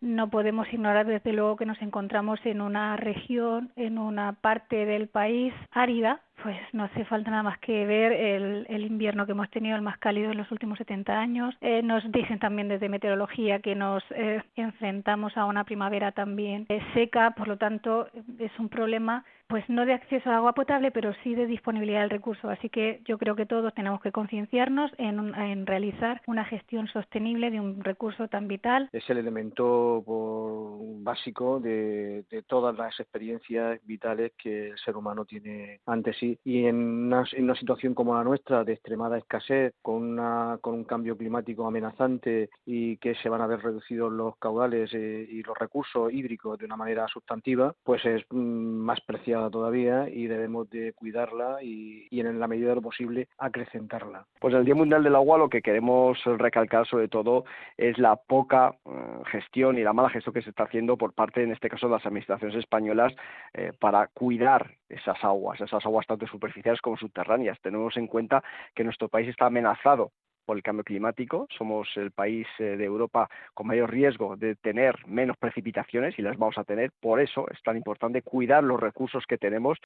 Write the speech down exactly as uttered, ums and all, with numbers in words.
No podemos ignorar desde luego que nos encontramos en una región, en una parte del país árida, pues no hace falta nada más que ver el, el invierno que hemos tenido, el más cálido en los últimos setenta años. Eh, nos dicen también desde meteorología que nos eh, enfrentamos a una primavera también eh, seca, por lo tanto es un problema pues no de acceso a agua potable, pero sí de disponibilidad del recurso. Así que yo creo que todos tenemos que concienciarnos en, en realizar una gestión sostenible de un recurso tan vital. Es el elemento por, básico de, de todas las experiencias vitales que el ser humano tiene ante sí. Y en una, en una situación como la nuestra, de extremada escasez, con, una, con un cambio climático amenazante y que se van a ver reducidos los caudales eh, y los recursos hídricos de una manera sustantiva, pues es mm, más preciada todavía y debemos de cuidarla y, y en la medida de lo posible acrecentarla. Pues en el Día Mundial del Agua lo que queremos recalcar sobre todo es la poca eh, gestión y la mala gestión que se está haciendo por parte, en este caso, de las administraciones españolas eh, para cuidar esas aguas, esas aguas tanto superficiales como subterráneas. Tenemos en cuenta que nuestro país está amenazado por el cambio climático, somos el país eh, de Europa con mayor riesgo de tener menos precipitaciones y las vamos a tener, por eso es tan importante cuidar los recursos que tenemos